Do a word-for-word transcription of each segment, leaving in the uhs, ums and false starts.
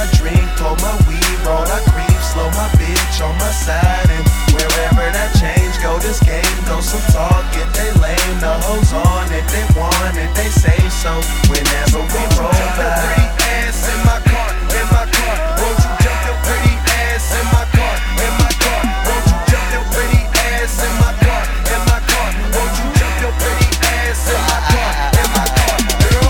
drink, pour my weed, roll, I creep, slow my bitch on my side. And wherever that change go, this game goes some talk. If they lame, the hoes on it, they want it, they say so. Whenever we roll by, pretty ass in my car, in my car. Won't you jump your pretty ass in my car, in my car? Won't you jump your pretty ass in my car, in my car? Won't you jump your pretty ass in my car, in my car, girl?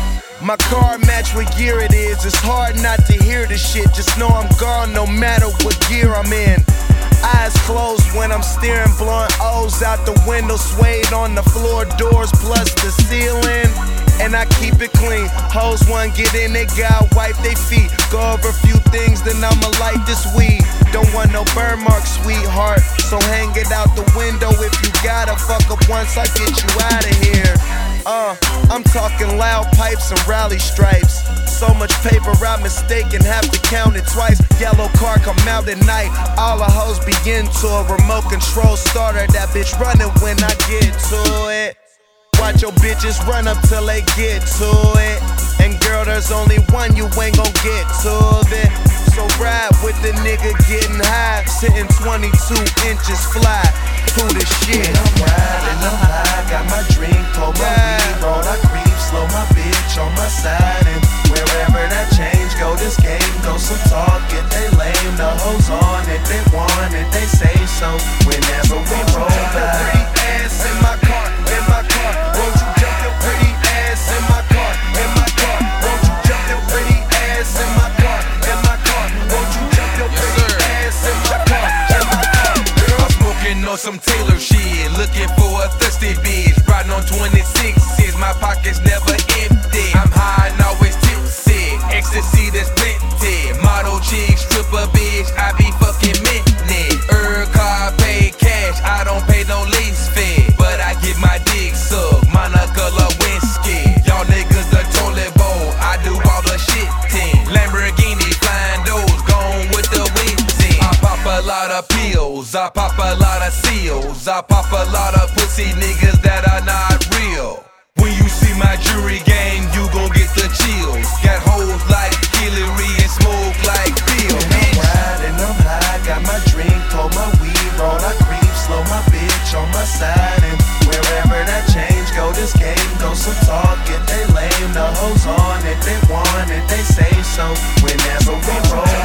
My car match what year it is. It's hard not to hear the shit. Just know I'm gone no matter what gear I'm in. Eyes closed when I'm steering, blowing O's out the window, suede on the floor, doors plus the ceiling. And I keep it clean. Hoes one get in, they got wipe they feet. Go over a few things, then I'ma light this weed. Don't want no burn marks, sweetheart. So hang it out the window if you gotta. Fuck up once, I get you out of here. Uh, I'm talking loud pipes and rally stripes. So much paper I mistaken, have to count it twice. Yellow car come out at night. All the hoes begin to a remote control starter. That bitch running when I get to it. Watch your bitches run up till they get to it. And girl, there's only one you ain't gon' get to it. So ride with the nigga getting high, sitting twenty-two inches fly. Who the shit? When I'm riding, I'm high, got my drink, pour my weed, roll, I creep, slow my bitch on my side. And wherever that change go, this game goes some talk. If they lame, the hoes on it, they want it, they say so. Whenever we roll by, pretty ass in my car, in my car. Won't you jump your pretty ass in my car, in my car? Won't you jump your pretty ass in my car, in my car? Won't you jump your pretty ass in my car, in my car? Girl, I'm smoking on some Taylor shit, looking for a thirsty bitch. Riding on twenty-sixes, my pockets never empty. I'm high and always tipsy, ecstasy that's plenty. Model chick, stripper bitch, I be fucking minty. Er car, pay cash, I don't pay no lease fee, but I get my dick sucked, Monica Lewinsky. Y'all niggas the toilet bowl, I do all the shit team. Lamborghini, flying doors, gone with the winds in. I pop a lot of pills, I pop a lot of seals, I pop a lot of pussy niggas that are not real. When you see my jewelry game, you gon' get the chills. Got hoes like Hillary and smoke like Bill. I'm riding, I'm high, got my drink, pour my weed, roll, I creep, slow my bitch on my side. And wherever that change go, this game goes some talk. If they lame, the hoes on it, they want it, they say so. Whenever we roll